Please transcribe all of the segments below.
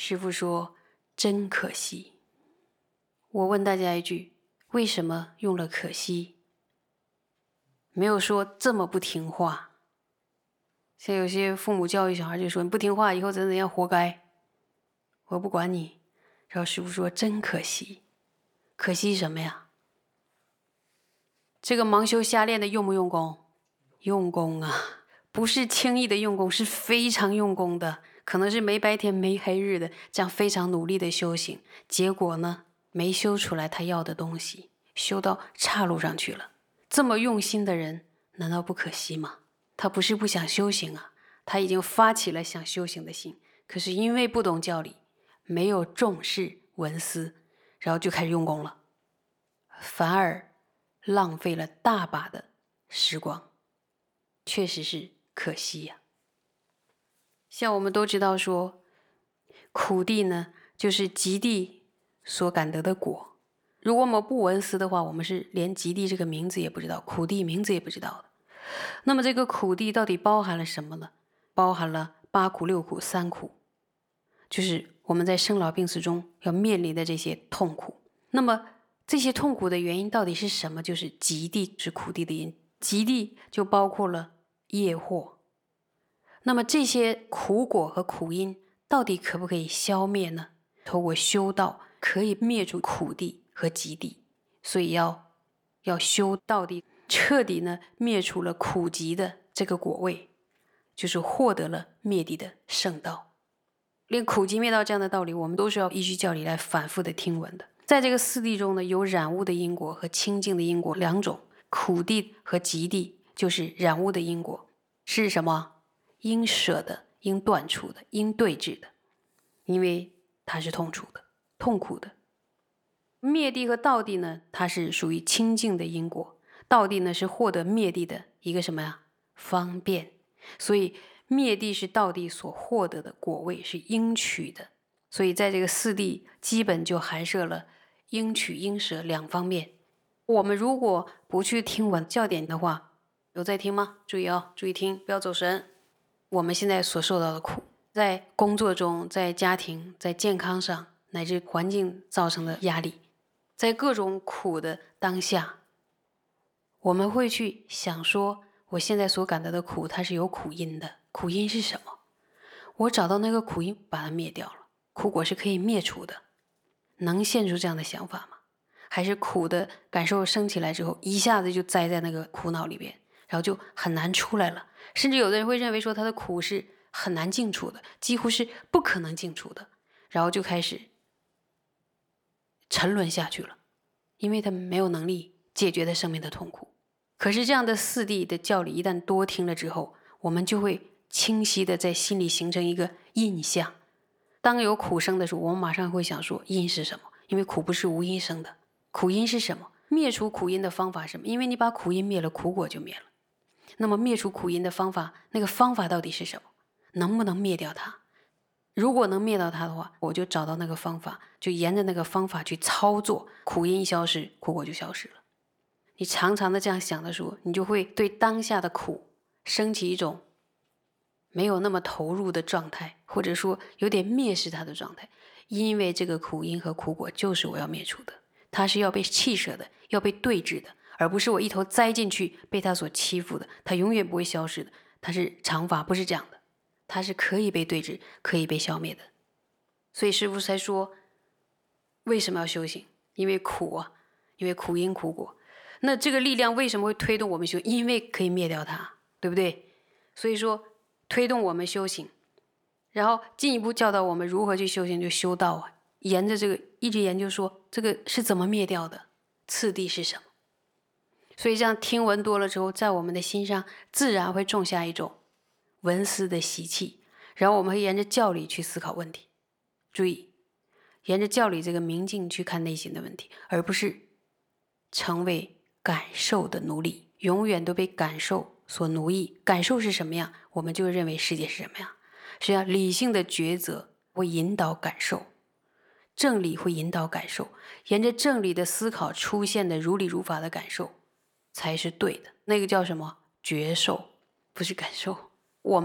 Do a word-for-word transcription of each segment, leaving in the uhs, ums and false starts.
师父说真可惜。我问大家一句，为什么用了可惜？没有说这么不听话。像有些父母教育小孩就说你不听话以后怎怎样活该，我不管你。然后师父说真可惜。可惜什么呀？这个盲修瞎练的用不用功？用功啊，不是轻易的用功，是非常用功的，可能是没白天没黑日的，这样非常努力的修行，结果呢，没修出来他要的东西，修到岔路上去了。这么用心的人，难道不可惜吗？他不是不想修行啊，他已经发起了想修行的心，可是因为不懂教理，没有重视闻思，然后就开始用功了，反而浪费了大把的时光，确实是可惜呀、啊。像我们都知道说，苦地呢，就是极地所感得的果。如果我们不闻思的话，我们是连极地这个名字也不知道，苦地名字也不知道的。那么这个苦地到底包含了什么呢？包含了八苦、六苦、三苦，就是我们在生老病死中要面临的这些痛苦。那么这些痛苦的原因到底是什么？就是极地是苦地的因，极地就包括了业祸。那么这些苦果和苦因到底可不可以消灭呢？透过修道可以灭除苦地和极地，所以要要修到底，彻底呢灭除了苦极的这个果位，就是获得了灭地的圣道。连苦极灭道这样的道理，我们都是要依据教理来反复的听闻的。在这个四谛中呢，有染污的因果和清净的因果两种，苦谛和极谛就是染污的因果，是什么？应舍的，应断除的，应对治的，因为它是痛楚的、痛苦的。灭地和道地呢，它是属于清净的因果，道地呢是获得灭地的一个什么呀？方便。所以灭地是道地所获得的果位，是应取的。所以在这个四谛基本就含摄了应取应舍两方面。我们如果不去听闻教典的话，有在听吗？注意啊、哦，注意听，不要走神。我们现在所受到的苦，在工作中，在家庭，在健康上，乃至环境造成的压力，在各种苦的当下，我们会去想说，我现在所感到的苦，它是有苦因的。苦因是什么？我找到那个苦因，把它灭掉了，苦果是可以灭除的。能现出这样的想法吗？还是苦的感受升起来之后，一下子就栽在那个苦恼里边，然后就很难出来了。甚至有的人会认为说他的苦是很难净除的，几乎是不可能净除的，然后就开始沉沦下去了，因为他没有能力解决他生命的痛苦。可是这样的四谛的教理一旦多听了之后，我们就会清晰的在心里形成一个印象。当有苦生的时候，我们马上会想说因是什么？因为苦不是无因生的。苦因是什么？灭除苦因的方法是什么？因为你把苦因灭了，苦果就灭了。那么灭除苦因的方法，那个方法到底是什么？能不能灭掉它？如果能灭掉它的话，我就找到那个方法，就沿着那个方法去操作，苦因一消失，苦果就消失了。你常常的这样想的时候，你就会对当下的苦升起一种没有那么投入的状态，或者说有点蔑视它的状态。因为这个苦因和苦果就是我要灭除的，它是要被弃舍的，要被对治的，而不是我一头栽进去被它所欺负的。它永远不会消失的，它是常法，不是这样的，它是可以被对治，可以被消灭的。所以师父才说为什么要修行？因为苦啊，因为苦因苦果。那这个力量为什么会推动我们修？因为可以灭掉它，对不对？所以说推动我们修行，然后进一步教导我们如何去修行，就修道啊，沿着这个一直研究说这个是怎么灭掉的，次第是什么。所以这样听闻多了之后，在我们的心上自然会种下一种闻思的习气，然后我们会沿着教理去思考问题。注意，沿着教理这个明镜去看内心的问题，而不是成为感受的奴隶，永远都被感受所奴役。感受是什么样，我们就认为世界是什么样。实际上理性的抉择会引导感受，正理会引导感受，沿着正理的思考出现的如理如法的感受才是对的。那个叫什么？觉受，不是感受。我们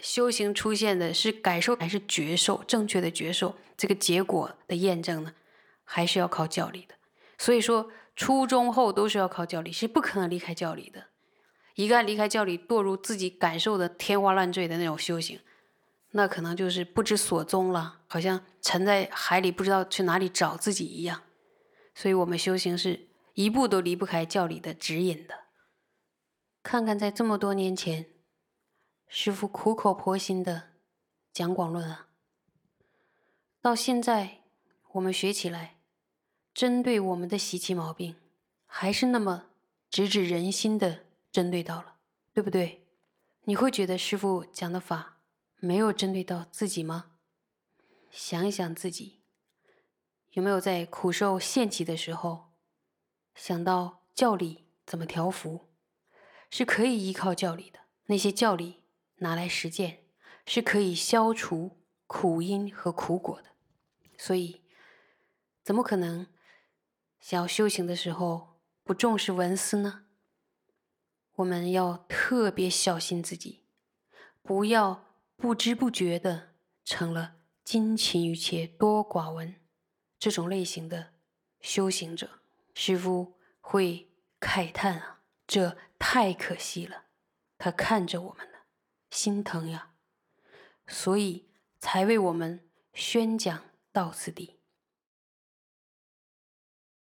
修行出现的是感受还是觉受，正确的觉受，这个结果的验证呢，还是要靠教理的。所以说初中后都是要靠教理，是不可能离开教理的。一旦离开教理，堕入自己感受的天花乱坠的那种修行，那可能就是不知所踪了，好像沉在海里不知道去哪里找自己一样。所以我们修行是一步都离不开教理的指引的。看看在这么多年前，师父苦口婆心的讲广论啊，到现在我们学起来，针对我们的习气毛病，还是那么直指人心的针对到了，对不对？你会觉得师父讲的法没有针对到自己吗？想一想自己，有没有在苦受现起的时候，想到教理怎么调伏，是可以依靠教理的，那些教理拿来实践，是可以消除苦因和苦果的。所以怎么可能想要修行的时候不重视闻思呢？我们要特别小心自己，不要不知不觉的成了精勤于切多寡闻这种类型的修行者。师父会慨叹啊，这太可惜了，他看着我们呢，心疼呀，所以才为我们宣讲到此地。